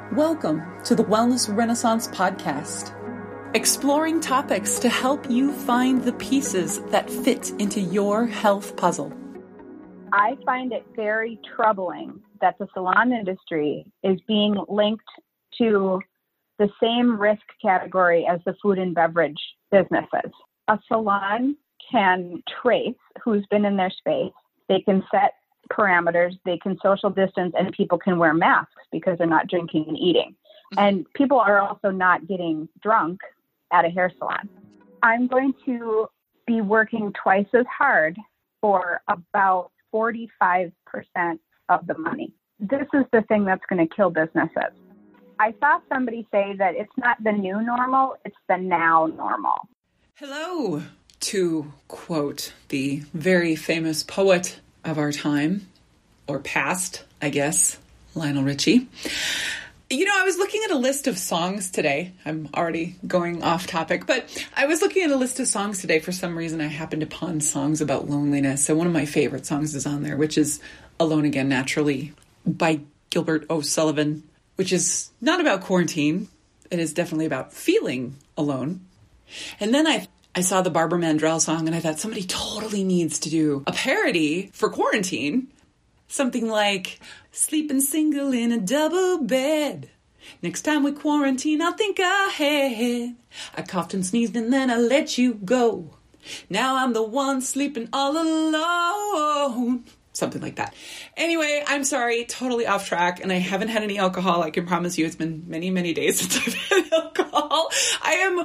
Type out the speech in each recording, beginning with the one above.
Welcome to the Wellness Renaissance Podcast, exploring topics to help you find the pieces that fit into your health puzzle. I find it very troubling that the salon industry is being linked to the same risk category as the food and beverage businesses. A salon can trace who's been in their space. They can set parameters, they can social distance, and people can wear masks because they're not drinking and eating. And people are also not getting drunk at a hair salon. I'm going to be working twice as hard for about 45% of the money. This is the thing that's going to kill businesses. I saw somebody say that it's not the new normal, it's the now normal. Hello, to quote the very famous poet of our time, or past, I guess, Lionel Richie. You know, I was looking at a list of songs today. I'm already going off topic, but I was looking at a list of songs today. For some reason, I happened upon songs about loneliness. So one of my favorite songs is on there, which is Alone Again Naturally by Gilbert O'Sullivan, which is not about quarantine. It is definitely about feeling alone. And then I saw the Barbara Mandrell song and I thought somebody totally needs to do a parody for quarantine. Something like, sleeping single in a double bed. Next time we quarantine, I'll think ahead. I coughed and sneezed and then I let you go. Now I'm the one sleeping all alone. Something like that. Anyway, I'm sorry, totally off track, and I haven't had any alcohol. I can promise you it's been many, many days since I've had alcohol. I am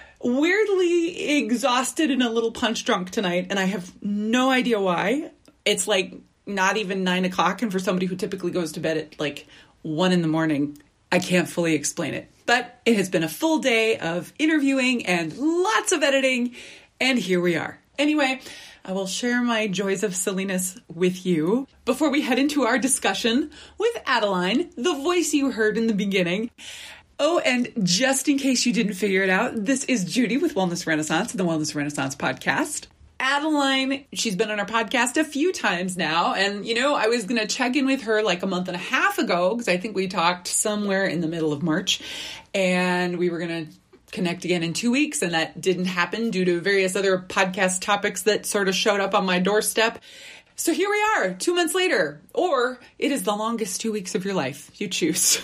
weirdly exhausted and a little punch drunk tonight, and I have no idea why. It's like not even 9 o'clock, and for somebody who typically goes to bed at like 1 a.m, I can't fully explain it. But it has been a full day of interviewing and lots of editing, and here we are. Anyway, I will share my joys of silliness with you before we head into our discussion with Adeline, the voice you heard in the beginning. Oh, and just in case you didn't figure it out, this is Judy with Wellness Renaissance, the Wellness Renaissance podcast. Adeline, she's been on our podcast a few times now, and, you know, I was going to check in with her like a month and a half ago, because I think we talked somewhere in the middle of March, and we were going to connect again in 2 weeks, and that didn't happen due to various other podcast topics that sort of showed up on my doorstep. So here we are, 2 months later, or it is the longest 2 weeks of your life. You choose.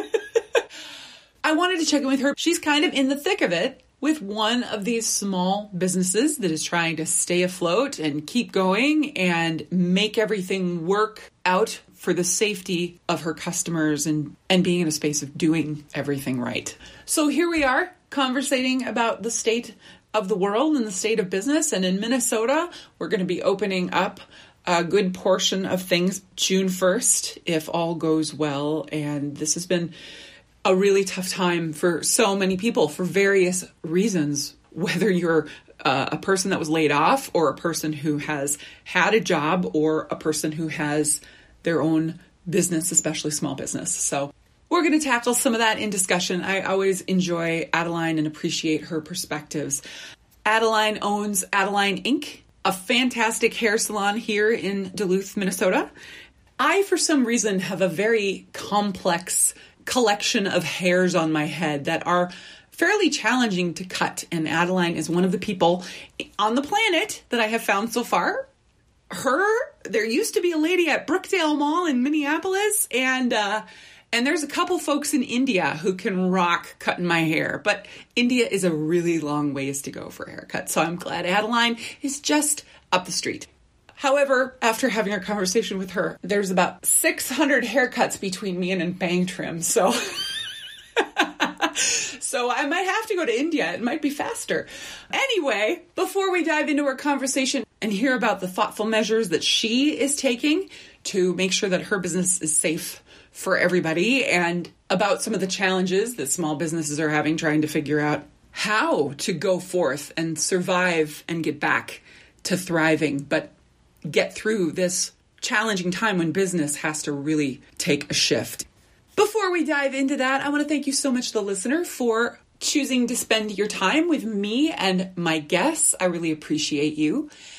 I wanted to check in with her. She's kind of in the thick of it with one of these small businesses that is trying to stay afloat and keep going and make everything work out for the safety of her customers and being in a space of doing everything right. So here we are, conversating about the state of the world and the state of business. And in Minnesota, we're going to be opening up a good portion of things June 1st, if all goes well. And this has been a really tough time for so many people for various reasons, whether you're a person that was laid off or a person who has had a job or a person who has their own business, especially small business. So we're going to tackle some of that in discussion. I always enjoy Adeline and appreciate her perspectives. Adeline owns Adeline Inc., a fantastic hair salon here in Duluth, Minnesota. I, for some reason, have a very complex collection of hairs on my head that are fairly challenging to cut. And Adeline is one of the people on the planet that I have found so far. There used to be a lady at Brookdale Mall in Minneapolis, and there's a couple folks in India who can rock cutting my hair, but India is a really long ways to go for a haircut. So I'm glad Adeline is just up the street. However, after having a conversation with her, there's about 600 haircuts between me and a bang trim. So I might have to go to India. It might be faster. Anyway, before we dive into our conversation and hear about the thoughtful measures that she is taking to make sure that her business is safe for everybody, and about some of the challenges that small businesses are having trying to figure out how to go forth and survive and get back to thriving, but get through this challenging time when business has to really take a shift. Before we dive into that, I want to thank you so much, the listener, for choosing to spend your time with me and my guests. I really appreciate you.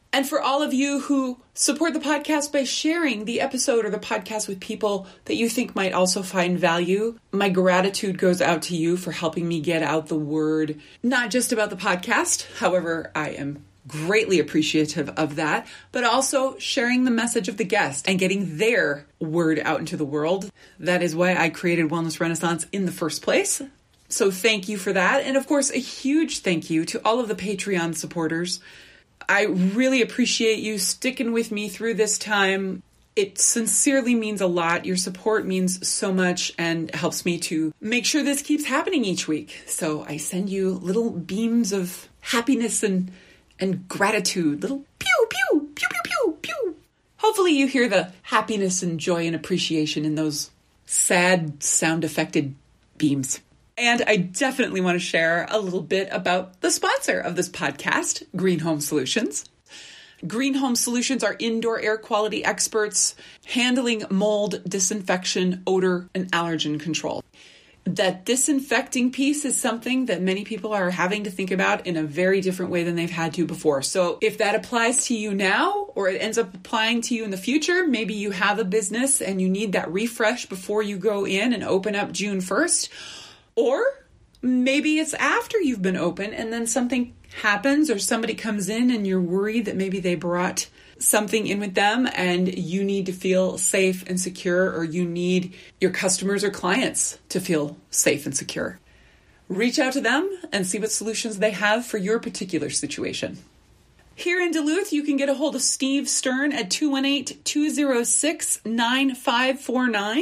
And for all of you who support the podcast by sharing the episode or the podcast with people that you think might also find value, my gratitude goes out to you for helping me get out the word, not just about the podcast. However, I am greatly appreciative of that, but also sharing the message of the guest and getting their word out into the world. That is why I created Wellness Renaissance in the first place. So thank you for that. And of course, a huge thank you to all of the Patreon supporters. I really appreciate you sticking with me through this time. It sincerely means a lot. Your support means so much and helps me to make sure this keeps happening each week. So I send you little beams of happiness and gratitude, little pew, pew, pew, pew, pew, pew. Hopefully you hear the happiness and joy and appreciation in those sad sound-affected beams. And I definitely want to share a little bit about the sponsor of this podcast, Green Home Solutions. Green Home Solutions are indoor air quality experts handling mold, disinfection, odor, and allergen control. That disinfecting piece is something that many people are having to think about in a very different way than they've had to before. So if that applies to you now, or it ends up applying to you in the future, maybe you have a business and you need that refresh before you go in and open up June 1st, or maybe it's after you've been open and then something happens or somebody comes in and you're worried that maybe they brought something in with them and you need to feel safe and secure, or you need your customers or clients to feel safe and secure. Reach out to them and see what solutions they have for your particular situation. Here in Duluth, you can get a hold of Steve Stern at 218-206-9549.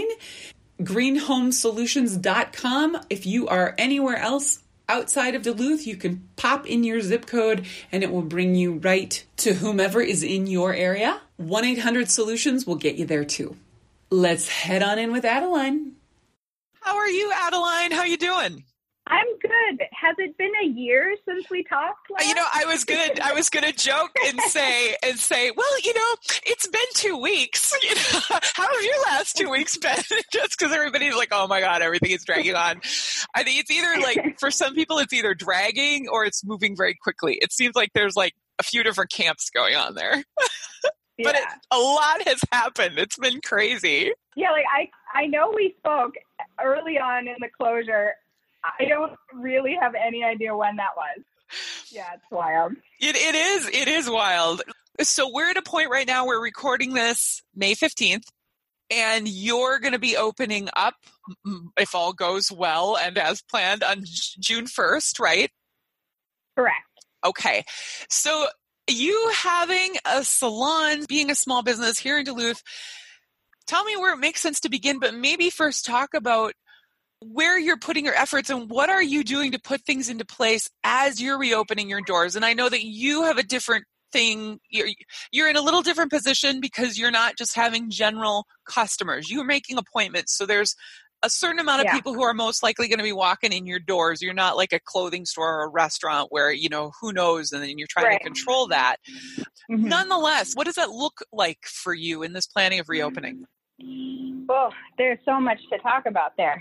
greenhomesolutions.com. If you are anywhere else outside of Duluth, you can pop in your zip code and it will bring you right to whomever is in your area. 1-800-SOLUTIONS will get you there too. Let's head on in with Adeline. How are you, Adeline? How you doing? I'm good. Has it been a year since we talked last? I was gonna joke and say, well, it's been 2 weeks. How have your last 2 weeks been? Just because everybody's like, oh my God, everything is dragging on. I think it's either like, for some people, it's either dragging or it's moving very quickly. It seems like there's like a few different camps going on there. Yeah. But a lot has happened. It's been crazy. Yeah, like I know we spoke early on in the closure. I don't really have any idea when that was. Yeah, it's wild. It is wild. So we're at a point right now, we're recording this May 15th, and you're going to be opening up, if all goes well and as planned, on June 1st, right? Correct. Okay. So you having a salon, being a small business here in Duluth, tell me where it makes sense to begin, but maybe first talk about where you're putting your efforts and what are you doing to put things into place as you're reopening your doors. And I know that you have a different thing. You're in a little different position because you're not just having general customers. You're making appointments. So there's a certain amount of people who are most likely going to be walking in your doors. You're not like a clothing store or a restaurant where, who knows, and then you're trying to control that. Mm-hmm. Nonetheless, what does that look like for you in this planning of reopening? Well, there's so much to talk about there.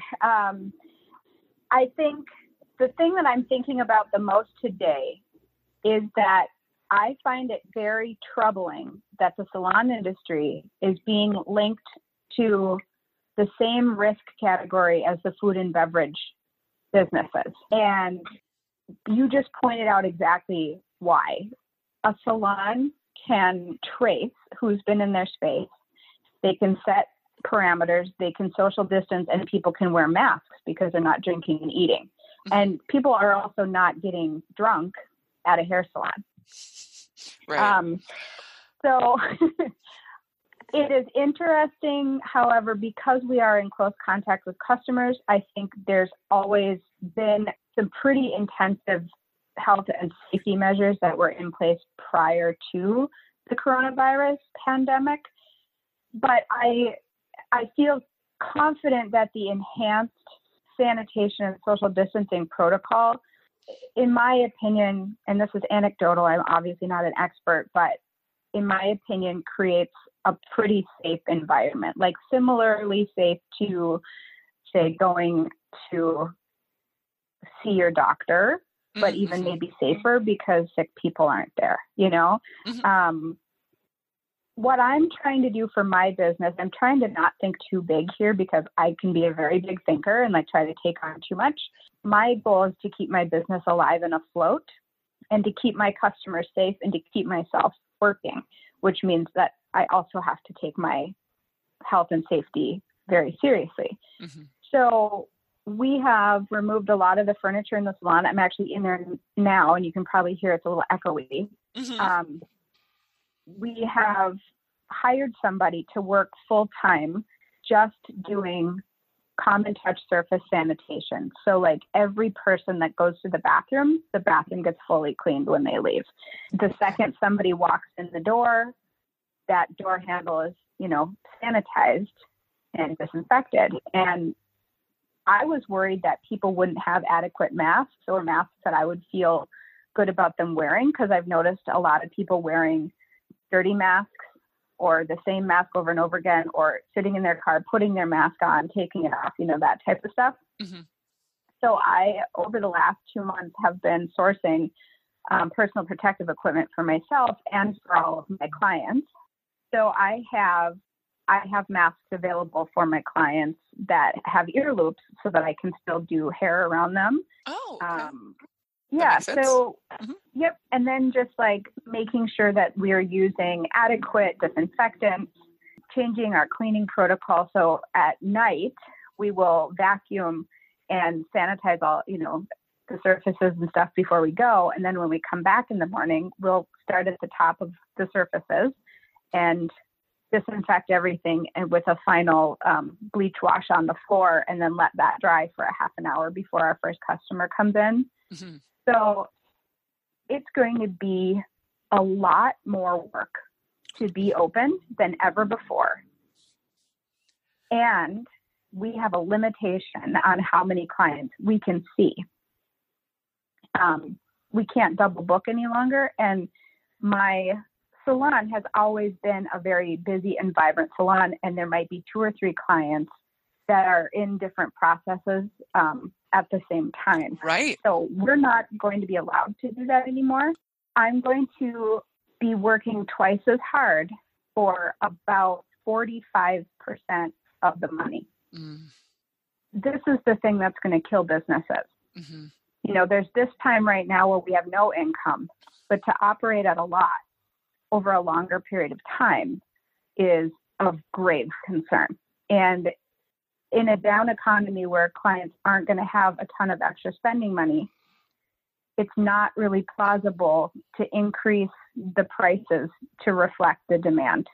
I think the thing that I'm thinking about the most today is that I find it very troubling that the salon industry is being linked to the same risk category as the food and beverage businesses. And you just pointed out exactly why. A salon can trace who's been in their space. They can set parameters, they can social distance, and people can wear masks because they're not drinking and eating. And people are also not getting drunk at a hair salon. Right. So it is interesting, however, because we are in close contact with customers, I think there's always been some pretty intensive health and safety measures that were in place prior to the coronavirus pandemic. But I feel confident that the enhanced sanitation and social distancing protocol, in my opinion, and this is anecdotal, I'm obviously not an expert, but in my opinion, creates a pretty safe environment, like similarly safe to, say, going to see your doctor but even maybe safer because sick people aren't there, you know? What I'm trying to do for my business, I'm trying to not think too big here because I can be a very big thinker and like try to take on too much. My goal is to keep my business alive and afloat and to keep my customers safe and to keep myself working, which means that I also have to take my health and safety very seriously. So we have removed a lot of the furniture in the salon. I'm actually in there now, and you can probably hear it's a little echoey. We have hired somebody to work full time just doing common touch surface sanitation. So like every person that goes to the bathroom gets fully cleaned when they leave. The second somebody walks in the door, that door handle is, you know, sanitized and disinfected. And I was worried that people wouldn't have adequate masks or masks that I would feel good about them wearing, because I've noticed a lot of people wearing dirty masks or the same mask over and over again, or sitting in their car, putting their mask on, taking it off, you know, that type of stuff. So I, over the last 2 months, have been sourcing personal protective equipment for myself and for all of my clients. So I have masks available for my clients that have ear loops so that I can still do hair around them. Oh, okay. Yeah. So, yep. And then just like making sure that we're using adequate disinfectants, changing our cleaning protocol. So at night we will vacuum and sanitize all, you know, the surfaces and stuff before we go. And then when we come back in the morning, we'll start at the top of the surfaces and disinfect everything and with a final bleach wash on the floor, and then let that dry for a half an hour before our first customer comes in. So it's going to be a lot more work to be open than ever before. And we have a limitation on how many clients we can see. We can't double book any longer. And my salon has always been a very busy and vibrant salon, and there might be 2 or 3 clients that are in different processes at the same time. Right. So we're not going to be allowed to do that anymore. I'm going to be working twice as hard for about 45% of the money. This is the thing that's going to kill businesses. You know, there's this time right now where we have no income, but to operate at a loss over a longer period of time is of grave concern. And in a down economy where clients aren't going to have a ton of extra spending money, it's not really plausible to increase the prices to reflect the demand.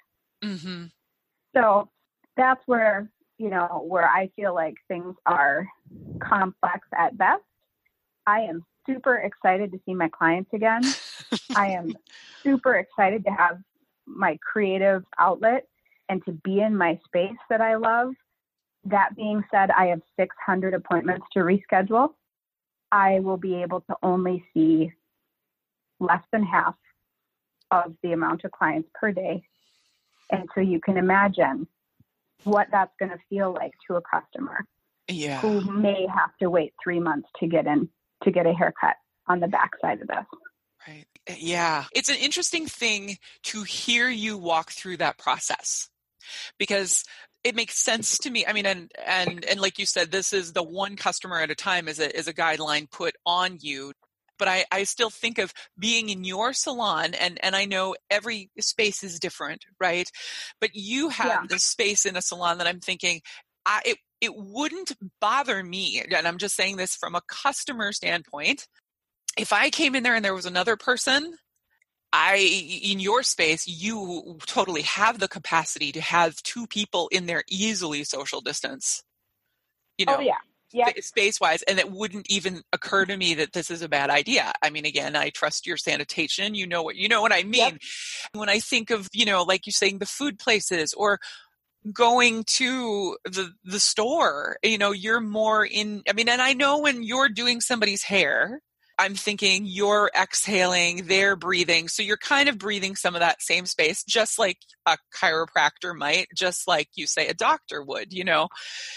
So that's where, you know, where I feel like things are complex at best. I am super excited to see my clients again. I am super excited to have my creative outlet and to be in my space that I love. That being said, I have 600 appointments to reschedule. I will be able to only see less than half of the amount of clients per day. And so you can imagine what that's going to feel like to a customer who may have to wait 3 months to get a haircut on the backside of this. Right. Yeah. It's an interesting thing to hear you walk through that process, because it makes sense to me. I mean, and like you said, this is the one customer at a time is a guideline put on you. But I still think of being in your salon, and I know every space is different, right? But you have this space in a salon that I'm thinking, it wouldn't bother me, and I'm just saying this from a customer standpoint, if I came in there and there was another person, in your space, you totally have the capacity to have 2 people in there easily social distance, you know, space-wise, and it wouldn't even occur to me that this is a bad idea. I mean, again, I trust your sanitation. You know what I mean? When I think of, you know, like you're saying, the food places or going to the store, you know, you're more in, I mean, and I know when you're doing somebody's hair, I'm thinking you're exhaling, they're breathing. So you're kind of breathing some of that same space, just like a chiropractor might, just like you say a doctor would, you know.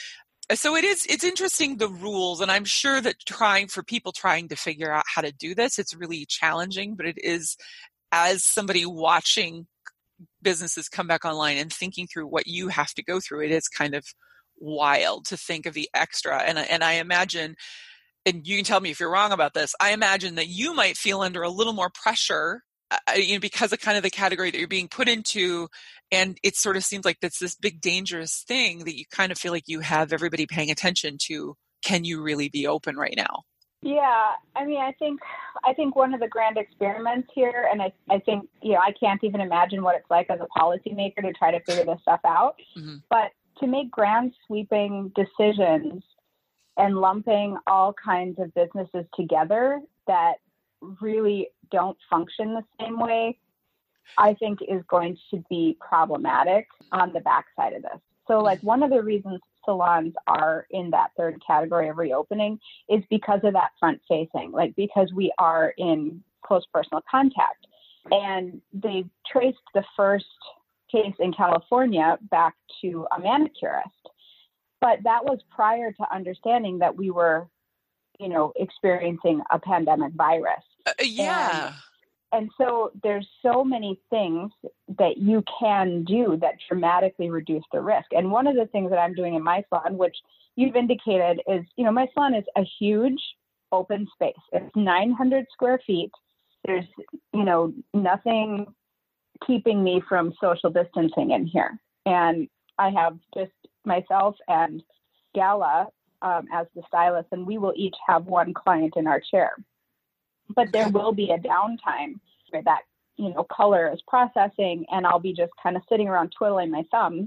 So it's interesting, the rules, and I'm sure that trying to figure out how to do this, it's really challenging, but it is, as somebody watching businesses come back online and thinking through what you have to go through, it is kind of wild to think of the extra. And I imagine, and you can tell me if you're wrong about this, I imagine that you might feel under a little more pressure, because of kind of the category that you're being put into. And it sort of seems like that's this big dangerous thing that you kind of feel like you have everybody paying attention to. Can you really be open right now? Yeah, I mean, I think one of the grand experiments here, and I think, I can't even imagine what it's like as a policymaker to try to figure this stuff out, but to make grand sweeping decisions and lumping all kinds of businesses together that really don't function the same way, I think is going to be problematic on the backside of this. So like one of the reasons salons are in that third category of reopening is because of that front facing, like because we are in close personal contact. And they traced the first case in California back to a manicurist. But that was prior to understanding that we were, experiencing a pandemic virus. Yeah. And so there's so many things that you can do that dramatically reduce the risk. And one of the things that I'm doing in my salon, which you've indicated is, my salon is a huge open space. It's 900 square feet. There's, nothing keeping me from social distancing in here. And I have just myself and Gala as the stylist, and we will each have one client in our chair. But there will be a downtime where that, color is processing, and I'll be just kind of sitting around twiddling my thumbs.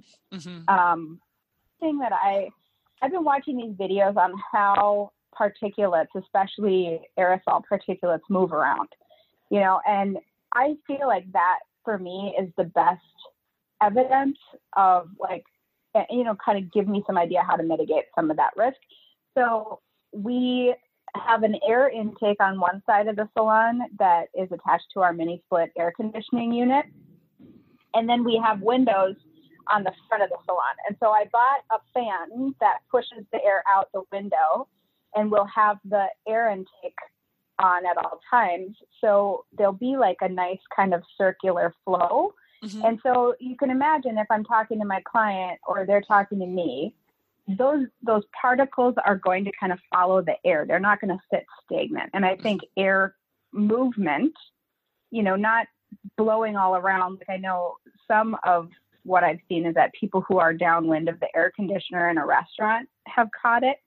Thing that I've been watching these videos on how particulates, especially aerosol particulates, move around, and I feel like that for me is the best evidence of kind of give me some idea how to mitigate some of that risk. So we have an air intake on one side of the salon that is attached to our mini split air conditioning unit. And then we have windows on the front of the salon. And so I bought a fan that pushes the air out the window, and we'll have the air intake on at all times. So there'll be like a nice kind of circular flow. And so you can imagine if I'm talking to my client or they're talking to me, those particles are going to kind of follow the air. They're not going to sit stagnant. And I think air movement, not blowing all around. Like I know some of what I've seen is that people who are downwind of the air conditioner in a restaurant have caught it.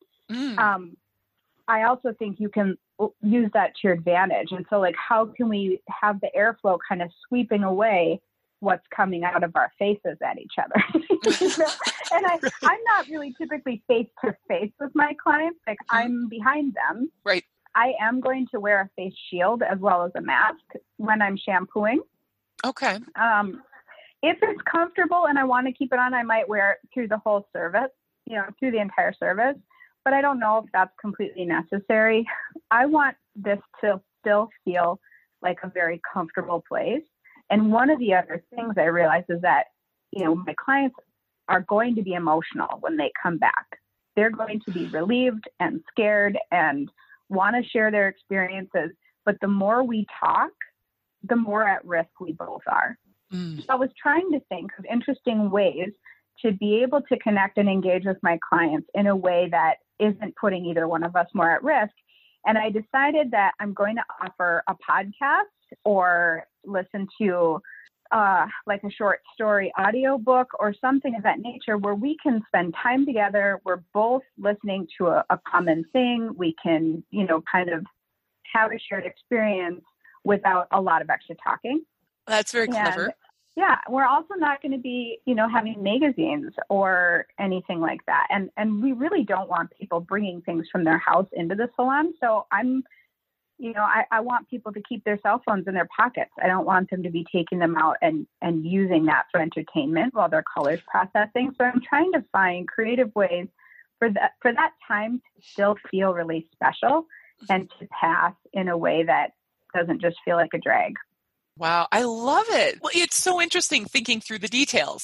I also think you can use that to your advantage. And so how can we have the airflow kind of sweeping away what's coming out of our faces at each other? And I'm not really typically face to face with my clients. I'm behind them. Right. I am going to wear a face shield as well as a mask when I'm shampooing. Okay. If it's comfortable and I want to keep it on, I might wear it through the whole service, through the entire service. But I don't know if that's completely necessary. I want this to still feel like a very comfortable place. And one of the other things I realize is that, my clients are going to be emotional when they come back. They're going to be relieved and scared and want to share their experiences. But the more we talk, the more at risk we both are. So I was trying to think of interesting ways to be able to connect and engage with my clients in a way that isn't putting either one of us more at risk. And I decided that I'm going to offer a podcast or listen to like a short story audiobook or something of that nature where we can spend time together. We're both listening to a common thing. We can, kind of have a shared experience without a lot of extra talking. That's very clever. Yeah, we're also not going to be, having magazines or anything like that. And we really don't want people bringing things from their house into the salon. So I want people to keep their cell phones in their pockets. I don't want them to be taking them out and using that for entertainment while their color's processing. So I'm trying to find creative ways for that time to still feel really special and to pass in a way that doesn't just feel like a drag. Wow, I love it. Well, it's so interesting thinking through the details.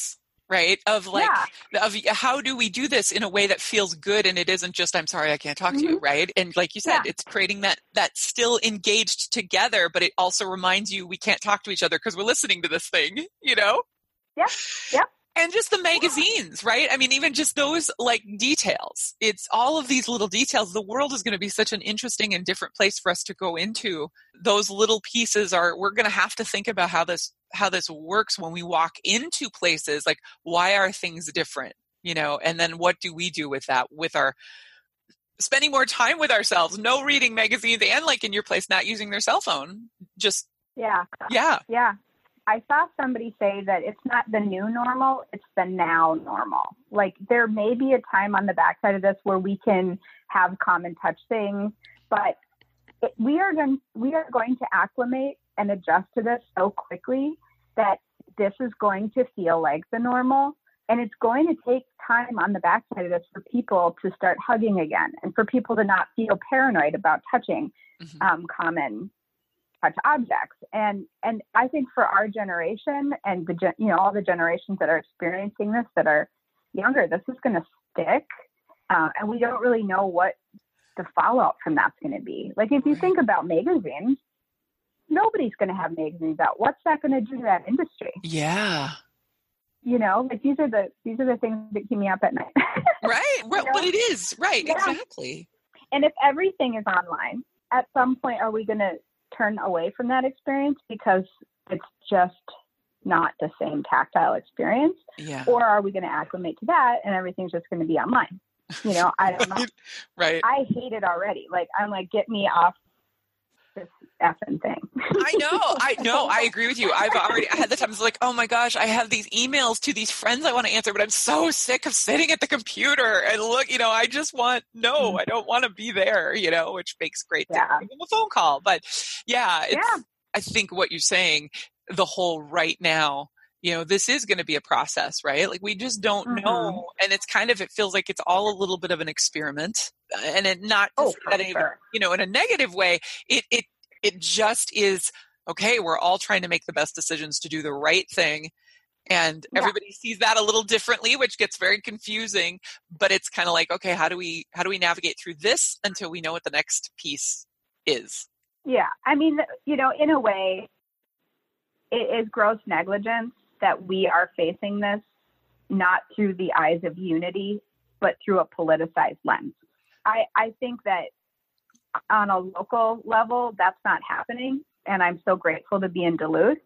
right? Of like, Yeah. of how do we do this in a way that feels good and it isn't just, I'm sorry, I can't talk to you, right? And like you said, it's creating that still engaged together, but it also reminds you we can't talk to each other because we're listening to this thing, you know? Yep. Yep. And just the magazines, right? I mean, even just those like details. It's all of these little details. The world is going to be such an interesting and different place for us to go into. Those little pieces we're going to have to think about how this works when we walk into places. Like, why are things different? You know, and then what do we do with that, with our spending more time with ourselves, no reading magazines, and like in your place, not using their cell phone. Just, yeah. I saw somebody say that it's not the new normal, it's the now normal. Like, there may be a time on the backside of this where we can have common touch things, but we are going to acclimate and adjust to this so quickly that this is going to feel like the normal. And it's going to take time on the backside of this for people to start hugging again, and for people to not feel paranoid about touching common touch objects. And I think for our generation and all the generations that are experiencing this that are younger, this is going to stick. And we don't really know what the fallout from that's going to be. Like, if you think about magazines, nobody's going to have magazines out. What's that going to do to that industry? Yeah. You know, like these are the things that keep me up at night. Right. Well, but it is. Right. Yeah. Exactly. And if everything is online, at some point, are we going to turn away from that experience because it's just not the same tactile experience? Yeah. Or are we going to acclimate to that and everything's just going to be online? You know, I don't know. Right. I hate it already. Like, I'm like, get me off this effing thing. I know. I agree with you. I've already had the times like, oh my gosh, I have these emails to these friends I want to answer, but I'm so sick of sitting at the computer and look, you know, I just want, I don't want to be there, you know, which makes great to give them a phone call. But I think what you're saying, the whole right now, you know, this is going to be a process, right? Like, we just don't know. And it's it feels like it's all a little bit of an experiment, and it not to say that even, you know, in a negative way, it just is, okay, we're all trying to make the best decisions to do the right thing. And everybody sees that a little differently, which gets very confusing, but it's kind of like, okay, how do we navigate through this until we know what the next piece is? Yeah. I mean, you know, in a way, it is gross negligence that we are facing this not through the eyes of unity, but through a politicized lens. I think that on a local level, that's not happening. And I'm so grateful to be in Duluth.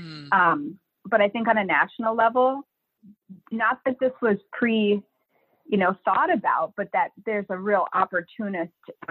But I think on a national level, not that this was thought about, but that there's a real opportunist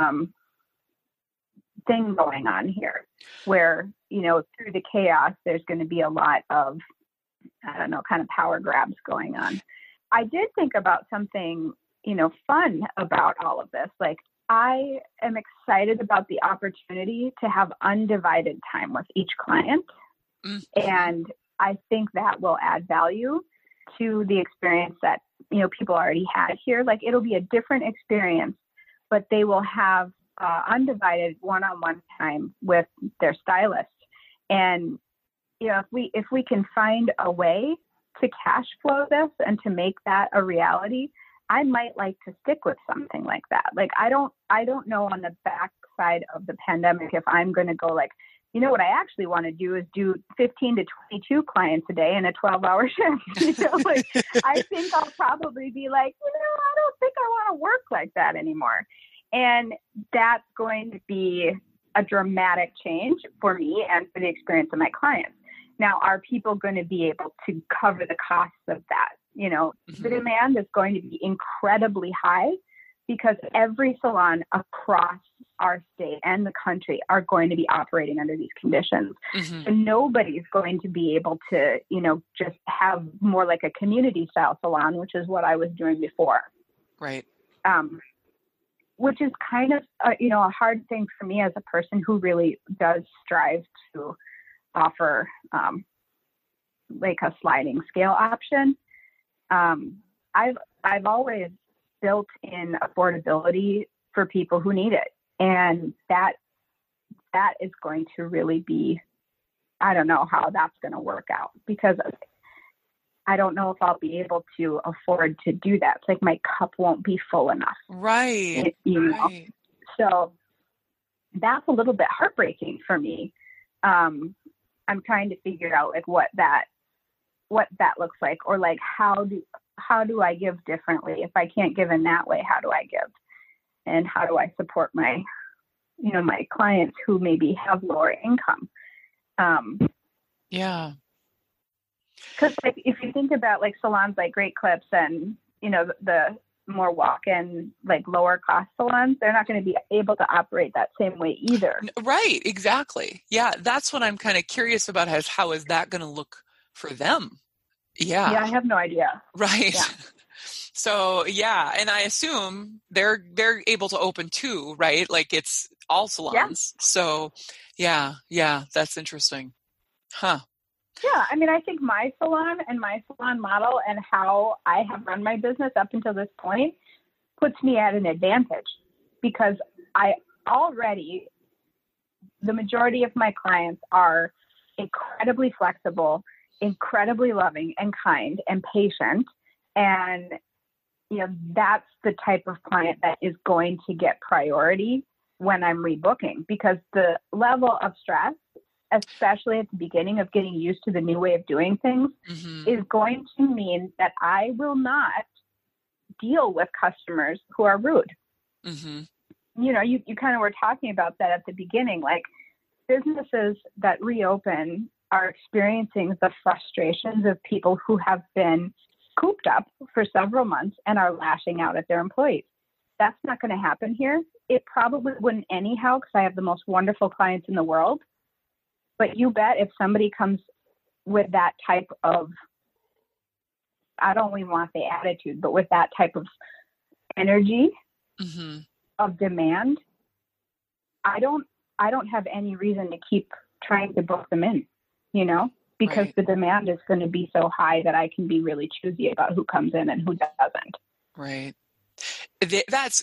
thing going on here where, you know, through the chaos, there's going to be a lot of, I don't know, kind of power grabs going on. I did think about something, you know, fun about all of this. Like, I am excited about the opportunity to have undivided time with each client. And I think that will add value to the experience that, you know, people already had here. Like, it'll be a different experience, but they will have undivided one-on-one time with their stylist. And, you know, if we can find a way to cash flow this and to make that a reality, I might like to stick with something like that. Like, I don't know on the backside of the pandemic if I'm going to go like, you know, what I actually want to do is do 15 to 22 clients a day in a 12-hour shift. You know, like, I think I'll probably be like, you know, I don't think I want to work like that anymore. And that's going to be a dramatic change for me and for the experience of my clients. Now, are people going to be able to cover the costs of that? You know, the demand is going to be incredibly high because every salon across our state and the country are going to be operating under these conditions. And nobody's going to be able to, you know, just have more like a community style salon, which is what I was doing before. Right. Which is kind of, you know, a hard thing for me as a person who really does strive to offer like a sliding scale option. I've always built in affordability for people who need it. And that is going to really be, I don't know how that's going to work out, because I don't know if I'll be able to afford to do that. It's like my cup won't be full enough. Right. You know? Right. So that's a little bit heartbreaking for me. I'm trying to figure out like what that looks like, or like how do I give differently? If I can't give in that way, how do I give? And how do I support my clients who maybe have lower income? Yeah. Because like if you think about like salons like Great Clips and the more walk-in like lower cost salons, they're not going to be able to operate that same way either. Right. Exactly. Yeah. That's what I'm kind of curious about. How is that going to look for them? Yeah. Yeah, I have no idea. Right. Yeah. So yeah, and I assume they're able to open too, right? Like it's all salons. Yeah. So yeah, that's interesting. Huh. Yeah, I mean, I think my salon and my salon model and how I have run my business up until this point puts me at an advantage, because the majority of my clients are incredibly flexible, incredibly loving and kind and patient. And, that's the type of client that is going to get priority when I'm rebooking, because the level of stress, especially at the beginning of getting used to the new way of doing things, is going to mean that I will not deal with customers who are rude. You kind of were talking about that at the beginning, like businesses that reopen are experiencing the frustrations of people who have been cooped up for several months and are lashing out at their employees. That's not going to happen here. It probably wouldn't anyhow, because I have the most wonderful clients in the world. But you bet if somebody comes with that type of, I don't even want the attitude, but with that type of energy of demand, I don't have any reason to keep trying to book them in, because right. The demand is going to be so high that I can be really choosy about who comes in and who doesn't. Right. That's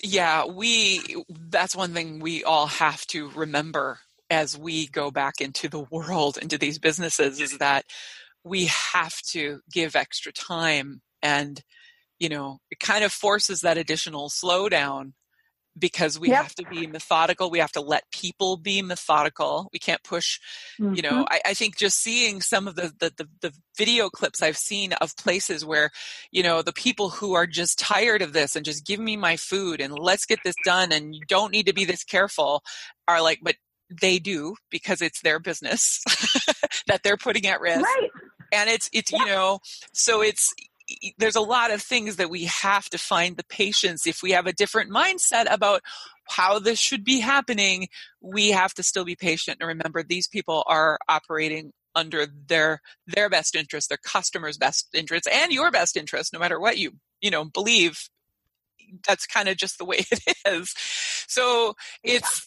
one thing we all have to remember as we go back into the world, into these businesses, is that we have to give extra time, and, it kind of forces that additional slowdown, because we have to be methodical. We have to let people be methodical. We can't push, I think just seeing some of the video clips I've seen of places where, the people who are just tired of this and just give me my food and let's get this done and you don't need to be this careful, are like, but they do, because it's their business that they're putting at risk. Right. And it's so there's a lot of things that we have to find the patience. If we have a different mindset about how this should be happening, we have to still be patient and remember these people are operating under their best interest, their customers' best interest, and your best interest, no matter what you believe. That's kind of just the way it is. So it's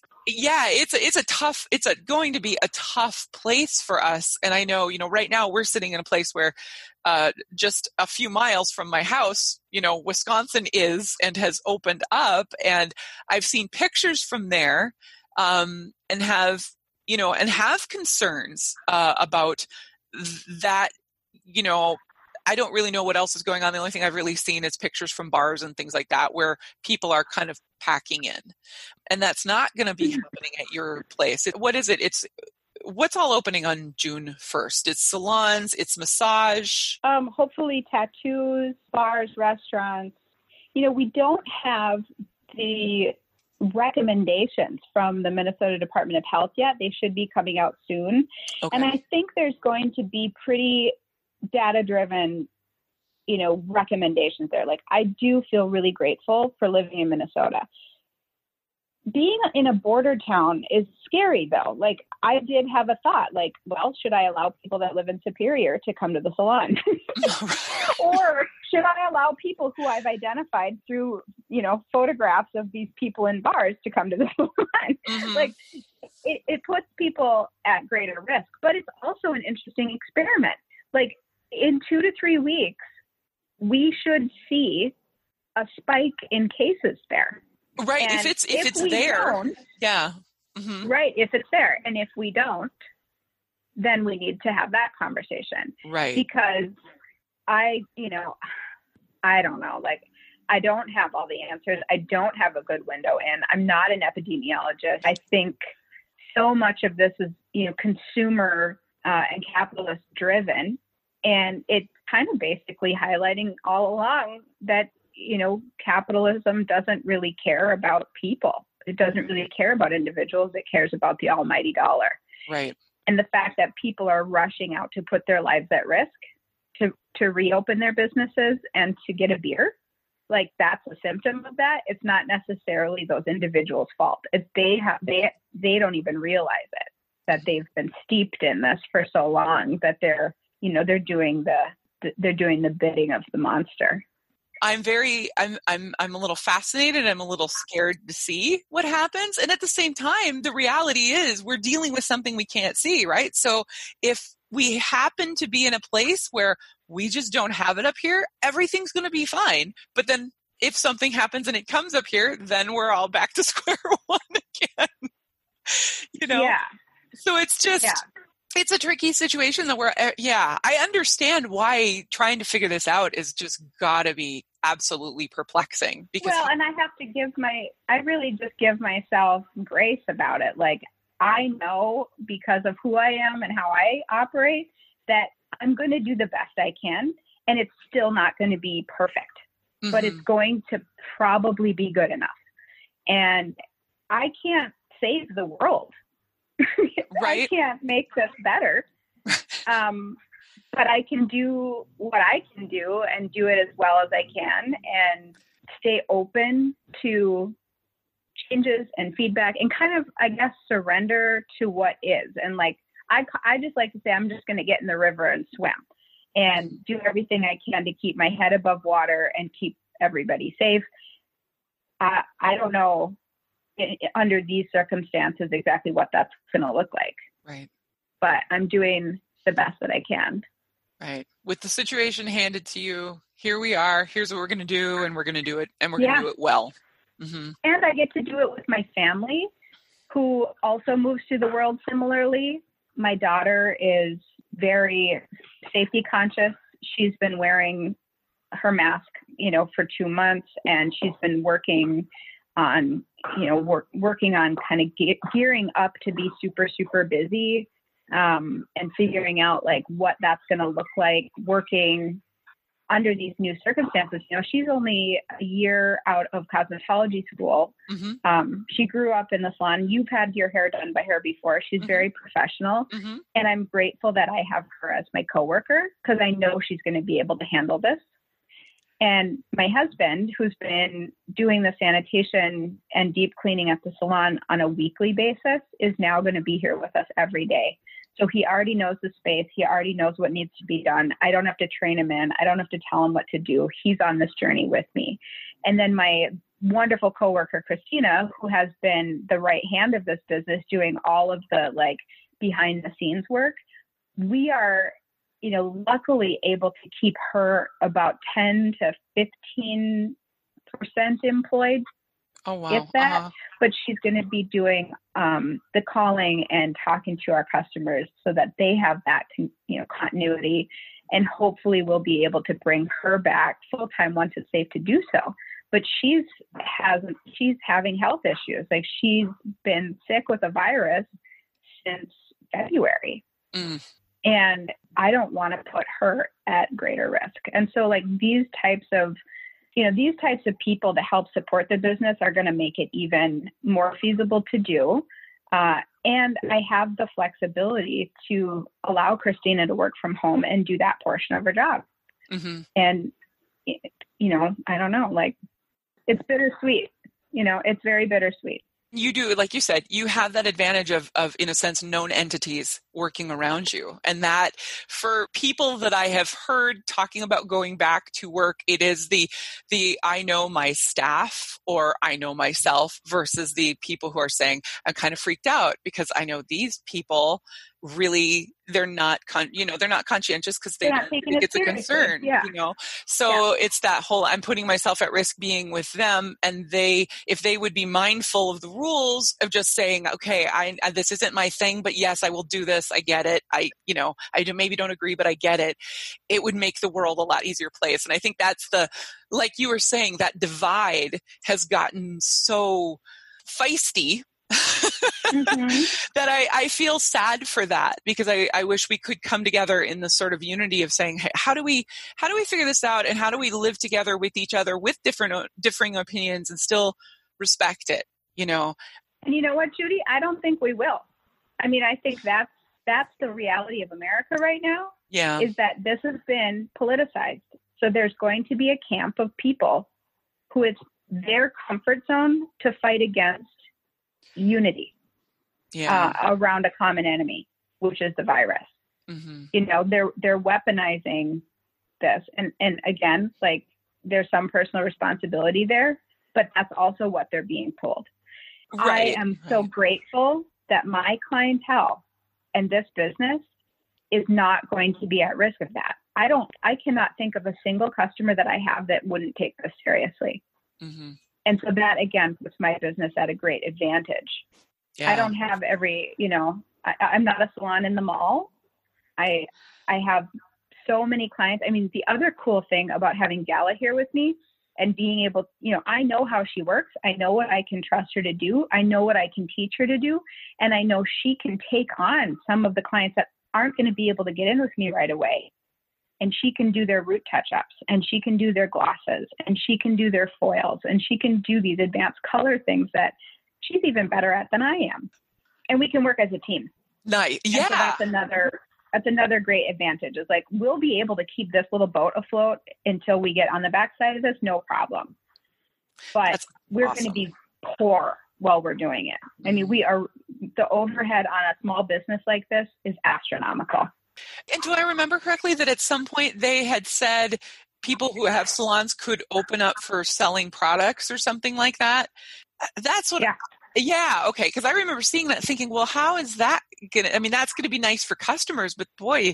going to be a tough place for us. And I know, right now we're sitting in a place where just a few miles from my house, Wisconsin is and has opened up, and I've seen pictures from there, and have concerns about that. I don't really know what else is going on. The only thing I've really seen is pictures from bars and things like that where people are kind of packing in. And that's not going to be happening at your place. What is it? What's all opening on June 1st? It's salons, it's massage. Hopefully tattoos, bars, restaurants. We don't have the recommendations from the Minnesota Department of Health yet. They should be coming out soon. Okay. And I think there's going to be pretty data-driven, recommendations there. Like, I do feel really grateful for living in Minnesota. Being in a border town is scary, though. Like, I did have a thought, like, well, should I allow people that live in Superior to come to the salon? Or should I allow people who I've identified through, photographs of these people in bars to come to the salon? Like, it puts people at greater risk, but it's also an interesting experiment. Like, in 2 to 3 weeks, we should see a spike in cases there. Right. And if it's there. Yeah. Right. If it's there. And if we don't, then we need to have that conversation. Right. Because I don't know. Like, I don't have all the answers. I don't have a good window in. I'm not an epidemiologist. I think so much of this is, consumer and capitalist driven. And it's kind of basically highlighting all along that, capitalism doesn't really care about people. It doesn't really care about individuals. It cares about the almighty dollar. Right. And the fact that people are rushing out to put their lives at risk to reopen their businesses and to get a beer, like, that's a symptom of that. It's not necessarily those individuals' fault. It's they don't even realize it, that they've been steeped in this for so long that they're doing the bidding of the monster. I'm a little fascinated. I'm a little scared to see what happens. And at the same time, the reality is we're dealing with something we can't see, right? So if we happen to be in a place where we just don't have it up here, everything's going to be fine. But then if something happens and it comes up here, then we're all back to square one again. Yeah. So it's just... Yeah. It's a tricky situation that I understand why trying to figure this out is just gotta be absolutely perplexing. Because and I really just give myself grace about it. Like, I know because of who I am and how I operate that I'm going to do the best I can, and it's still not going to be perfect, but it's going to probably be good enough. And I can't save the world. Right. I can't make this better. But I can do what I can do and do it as well as I can and stay open to changes and feedback and kind of, I guess, surrender to what is. And like, I just like to say, I'm just going to get in the river and swim and do everything I can to keep my head above water and keep everybody safe. I don't know under these circumstances exactly what that's going to look like. Right. But I'm doing the best that I can. Right. With the situation handed to you, here we are, here's what we're going to do, and we're going to do it, and we're going to do it well. Mm-hmm. And I get to do it with my family, who also moves through the world similarly. My daughter is very safety conscious. She's been wearing her mask, for 2 months, and she's been working on, working on kind of gearing up to be super, super busy, and figuring out like what that's going to look like working under these new circumstances. She's only a year out of cosmetology school. Mm-hmm. She grew up in the salon. You've had your hair done by her before. She's mm-hmm. very professional. Mm-hmm. And I'm grateful that I have her as my coworker because I know she's going to be able to handle this. And my husband, who's been doing the sanitation and deep cleaning at the salon on a weekly basis, is now going to be here with us every day. So he already knows the space. He already knows what needs to be done. I don't have to train him in. I don't have to tell him what to do. He's on this journey with me. And then my wonderful coworker, Christina, who has been the right hand of this business, doing all of the like behind the scenes work. We are, luckily able to keep her about 10 to 15% employed. Oh, wow. If that, but she's going to be doing the calling and talking to our customers so that they have that, continuity, and hopefully we'll be able to bring her back full time once it's safe to do so. But she's having health issues. Like, she's been sick with a virus since February. And I don't want to put her at greater risk. And so like these types of people to help support the business are going to make it even more feasible to do. And I have the flexibility to allow Christina to work from home and do that portion of her job. Mm-hmm. And, I don't know, like, it's bittersweet. It's very bittersweet. You do, like you said, you have that advantage of, in a sense, known entities working around you. And that for people that I have heard talking about going back to work, it is the I know my staff or I know myself versus the people who are saying, I'm kind of freaked out because I know these people really, they're not conscientious because they don't think it's a concern, So it's that whole, I'm putting myself at risk being with them. And if they would be mindful of the rules of just saying, okay, this isn't my thing, but yes, I will do this business. I get it. Maybe don't agree, but I get it. It would make the world a lot easier place. And I think that's like you were saying, that divide has gotten so feisty Mm-hmm. that I feel sad for that, because I wish we could come together in the sort of unity of saying, hey, how do we figure this out, and how do we live together with each other with differing opinions and still respect it, you know? And you know what, Judy? I don't think we will. I mean, I think that's the reality of America right now. Yeah. Is that this has been politicized. So there's going to be a camp of people who it's their comfort zone to fight against unity around a common enemy, which is the virus. Mm-hmm. You know, they're weaponizing this. And again, like, there's some personal responsibility there, but that's also what they're being told. Right. I am so grateful that my clientele and this business is not going to be at risk of that. I cannot think of a single customer that I have that wouldn't take this seriously. Mm-hmm. And so that, again, puts my business at a great advantage. Yeah. I don't have I'm not a salon in the mall. I have so many clients. I mean, the other cool thing about having Gala here with me and being able, I know how she works. I know what I can trust her to do. I know what I can teach her to do. And I know she can take on some of the clients that aren't going to be able to get in with me right away. And she can do their root touch-ups, and she can do their glosses, and she can do their foils, and she can do these advanced color things that she's even better at than I am. And we can work as a team. Nice. And Yeah. so that's another great advantage, is like, we'll be able to keep this little boat afloat until we get on the backside of this, no problem. But That's we're awesome. going to be poor while we're doing it. I mean, the overhead on a small business like this is astronomical. And do I remember correctly that at some point they had said people who have salons could open up for selling products or something like that? That's what. Yeah. Okay. Because I remember seeing that, thinking, well, how is that gonna? I mean, that's going to be nice for customers, but boy,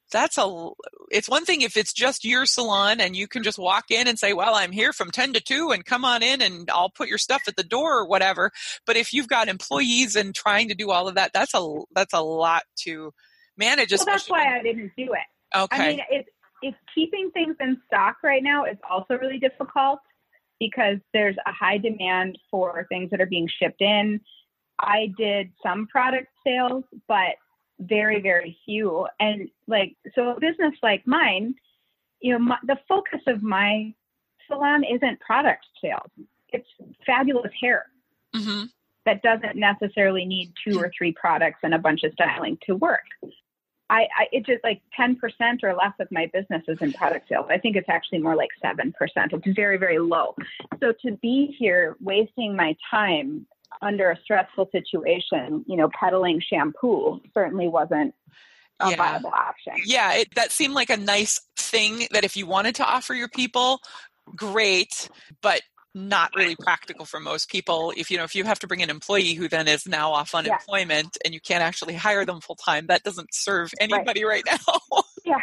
it's one thing if it's just your salon and you can just walk in and say, well, I'm here from 10 to 2 and come on in and I'll put your stuff at the door or whatever. But if you've got employees and trying to do all of that, that's a lot to manage. Well, that's why I didn't do it. Okay. I mean, it's keeping things in stock right now is also really difficult, because there's a high demand for things that are being shipped in. I did some product sales, but very, very few. And so a business like mine, the focus of my salon isn't product sales. It's fabulous hair. Mm-hmm. That doesn't necessarily need 2 or 3 products and a bunch of styling to work. It's just like 10% or less of my business is in product sales. I think it's actually more like 7%. It's very, very low. So to be here wasting my time under a stressful situation, peddling shampoo certainly wasn't a viable option. Yeah, that seemed like a nice thing that if you wanted to offer your people, great, but not really practical for most people. If you have to bring an employee who then is now off unemployment and you can't actually hire them full time, that doesn't serve anybody right now. Yeah.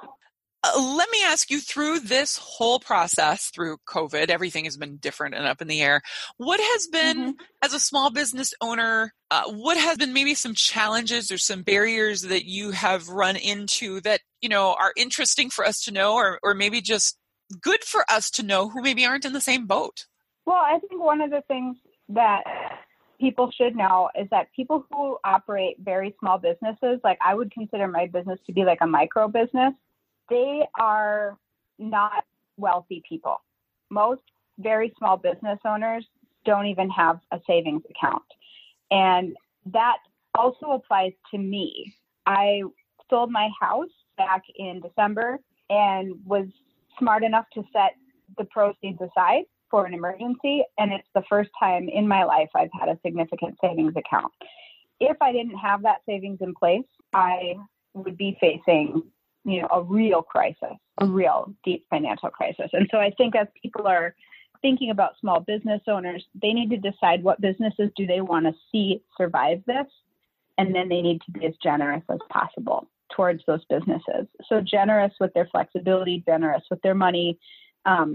Let me ask you, through this whole process, through COVID, everything has been different and up in the air. What has been, as a small business owner, what has been maybe some challenges or some barriers that you have run into that, are interesting for us to know, or maybe just good for us to know who maybe aren't in the same boat? Well, I think one of the things that people should know is that people who operate very small businesses, like I would consider my business to be like a micro business, they are not wealthy people. Most very small business owners don't even have a savings account. And that also applies to me. I sold my house back in December and was smart enough to set the proceeds aside for an emergency. And it's the first time in my life I've had a significant savings account. If I didn't have that savings in place, I would be facing, a real crisis, a real deep financial crisis. And so I think as people are thinking about small business owners, they need to decide what businesses do they want to see survive this. And then they need to be as generous as possible towards those businesses. So generous with their flexibility, generous with their money,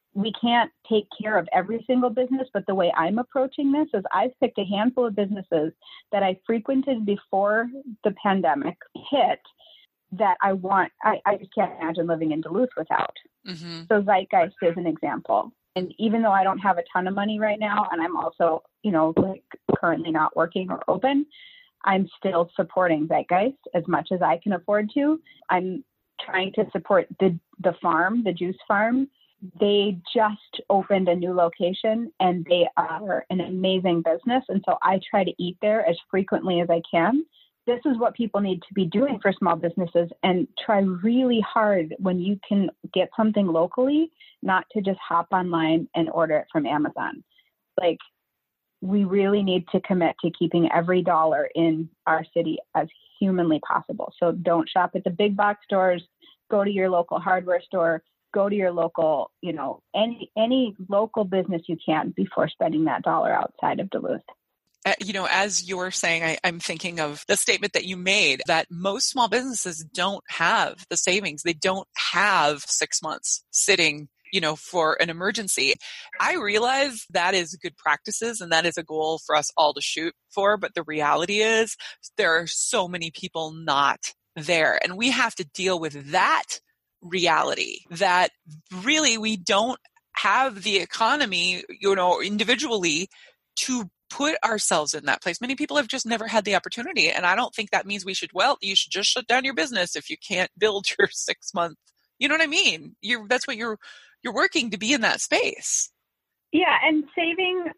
we can't take care of every single business, but the way I'm approaching this is I've picked a handful of businesses that I frequented before the pandemic hit that I just can't imagine living in Duluth without. Mm-hmm. So Zeitgeist is an example. And even though I don't have a ton of money right now, and I'm also, like currently not working or open, I'm still supporting Zeitgeist as much as I can afford to. I'm trying to support the farm, the juice farm. They just opened a new location and they are an amazing business. And so I try to eat there as frequently as I can. This is what people need to be doing for small businesses, and try really hard when you can get something locally, not to just hop online and order it from Amazon. Like, we really need to commit to keeping every dollar in our city as humanly possible. So don't shop at the big box stores, go to your local hardware store, go to your local, any local business you can before spending that dollar outside of Duluth. As you're saying, I'm thinking of the statement that you made that most small businesses don't have the savings. They don't have 6 months sitting, for an emergency. I realize that is good practices and that is a goal for us all to shoot for. But the reality is there are so many people not there, and we have to deal with that reality that really we don't have the economy, individually to put ourselves in that place. Many people have just never had the opportunity. And I don't think that means you should just shut down your business if you can't build your 6 month. You know what I mean? That's what you're working to be in that space. Yeah. And savings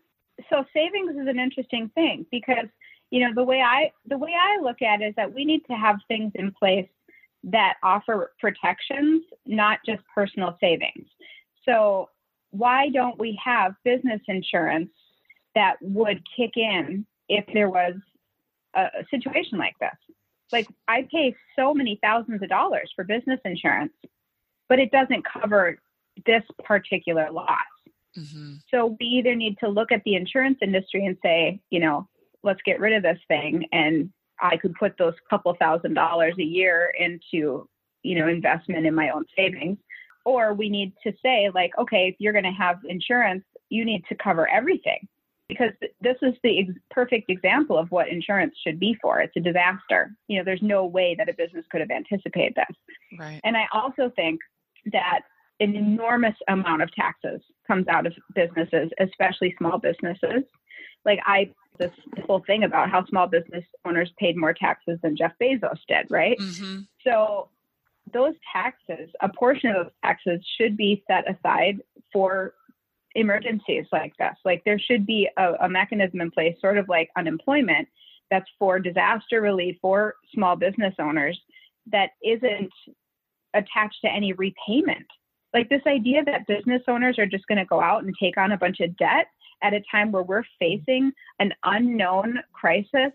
is an interesting thing because, the way I look at it is that we need to have things in place that offer protections, not just personal savings. So why don't we have business insurance that would kick in if there was a situation like this? Like, I pay so many thousands of dollars for business insurance, but it doesn't cover this particular loss. Mm-hmm. So we either need to look at the insurance industry and say, let's get rid of this thing, and I could put those couple $1,000s a year into, investment in my own savings. Or we need to say, like, okay, if you're going to have insurance, you need to cover everything. Because this is the perfect example of what insurance should be for. It's a disaster. There's no way that a business could have anticipated this. Right. And I also think that an enormous amount of taxes comes out of businesses, especially small businesses. Like, this whole thing about how small business owners paid more taxes than Jeff Bezos did, right? Mm-hmm. So those taxes, a portion of those taxes should be set aside for emergencies like this. Like, there should be a mechanism in place, sort of like unemployment, that's for disaster relief for small business owners that isn't attached to any repayment. Like, this idea that business owners are just going to go out and take on a bunch of debt at a time where we're facing an unknown crisis,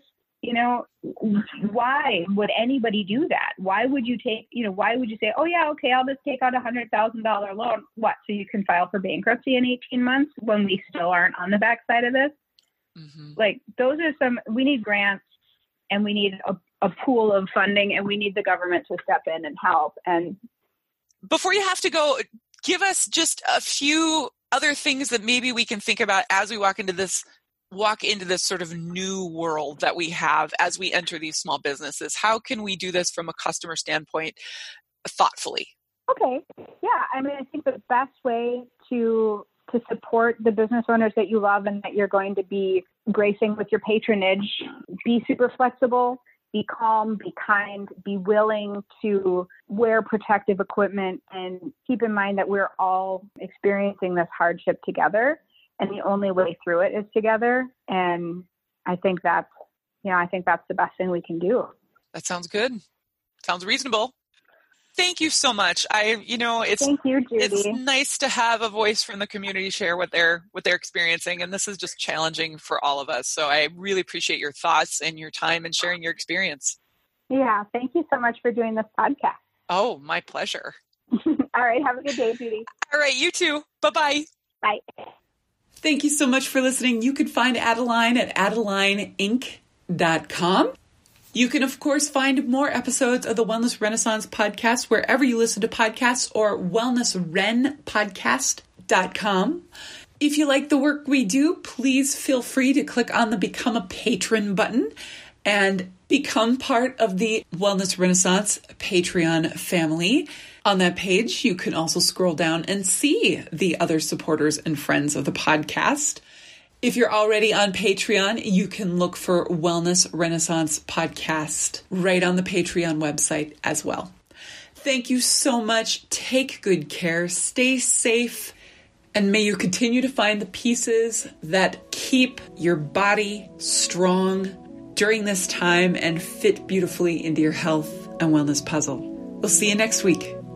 why would anybody do that? Why would you say, oh yeah, okay, I'll just take out $100,000 loan. What? So you can file for bankruptcy in 18 months when we still aren't on the backside of this? Mm-hmm. Like, we need grants, and we need a pool of funding, and we need the government to step in and help. And before you have to go, give us just a few other things that maybe we can think about as we walk into this sort of new world that we have as we enter these small businesses. How can we do this from a customer standpoint thoughtfully? Okay. Yeah. I mean, I think the best way to support the business owners that you love and that you're going to be gracing with your patronage, be super flexible, be calm, be kind, be willing to wear protective equipment, and keep in mind that we're all experiencing this hardship together. And the only way through it is together. And I think that's the best thing we can do. That sounds good. Sounds reasonable. Thank you so much. Thank you, Judy. It's nice to have a voice from the community share what they're experiencing. And this is just challenging for all of us. So I really appreciate your thoughts and your time and sharing your experience. Yeah. Thank you so much for doing this podcast. Oh, my pleasure. All right. Have a good day, Judy. All right. You too. Bye-bye. Bye. Thank you so much for listening. You can find Adeline at AdelineInc.com. You can, of course, find more episodes of the Wellness Renaissance podcast wherever you listen to podcasts, or wellnessrenpodcast.com. wellnessrnaissance.com. If you like the work we do, please feel free to click on the Become a Patron button and become part of the Wellness Renaissance Patreon family. On that page, you can also scroll down and see the other supporters and friends of the podcast. If you're already on Patreon, you can look for Wellness Renaissance Podcast right on the Patreon website as well. Thank you so much. Take good care. Stay safe. And may you continue to find the pieces that keep your body strong during this time and fit beautifully into your health and wellness puzzle. We'll see you next week.